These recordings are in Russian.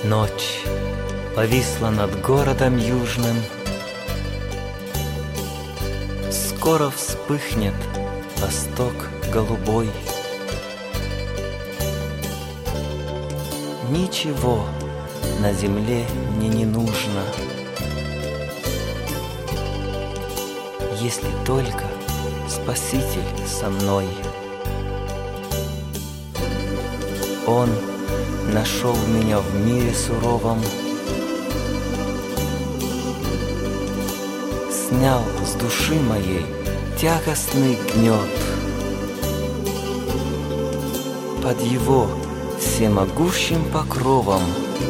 Ночь повисла над городом южным. Скоро вспыхнет восток голубой. Ничего на земле мне не нужно, если только Спаситель со мной. Он нашел меня в мире суровом, снял с души моей тягостный гнет. Под его всемогущим покровом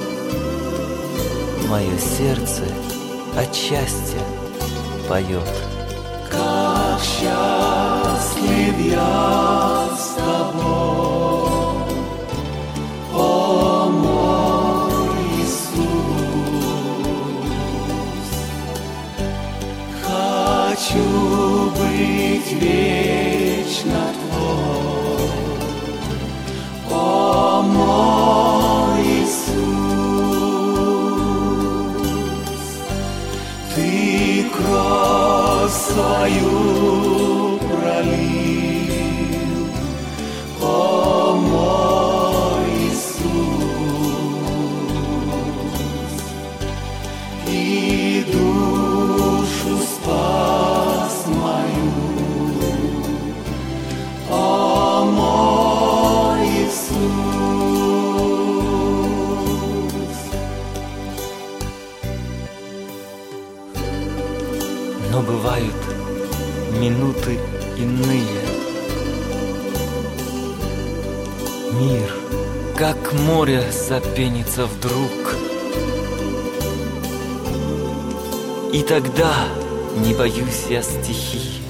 мое сердце от счастья поет. Как счастлив я с тобой, о мой Иисус. Хочу быть вечно твой, о мой Иисус. Ты кровь свою пролил, о мой Иисус, и душу спас мою, о мой Иисус. Но бывают минуты иные. Мир, как море, запенится вдруг. И тогда не боюсь я стихий,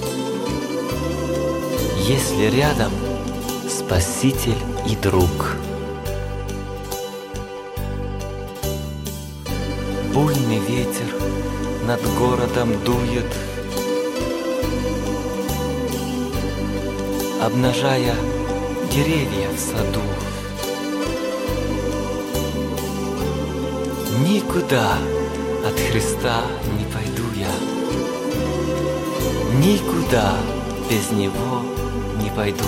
если рядом Спаситель и друг. Буйный ветер над городом дует, обнажая деревья в саду. Никуда от Христа не пойду я, никуда без Него не пойду.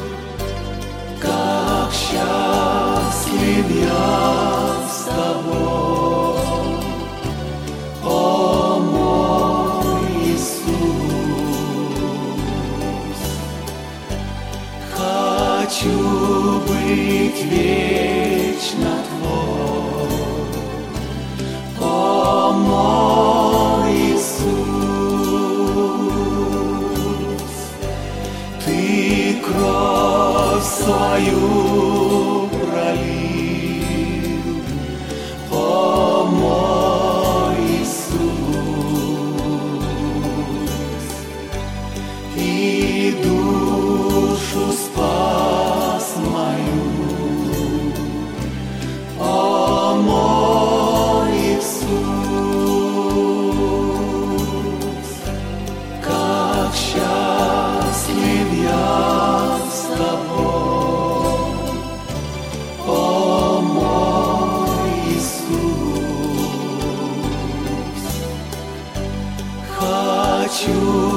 Как счастлив я с тобой, о мой Иисус. Хочу быть вечно твой, о мой Иисус. Ты кровь свою пролил, о мой Иисус, и душу спас мою, о мой Иисус. Как счастлив я с тобой, о мой Иисус. Хочу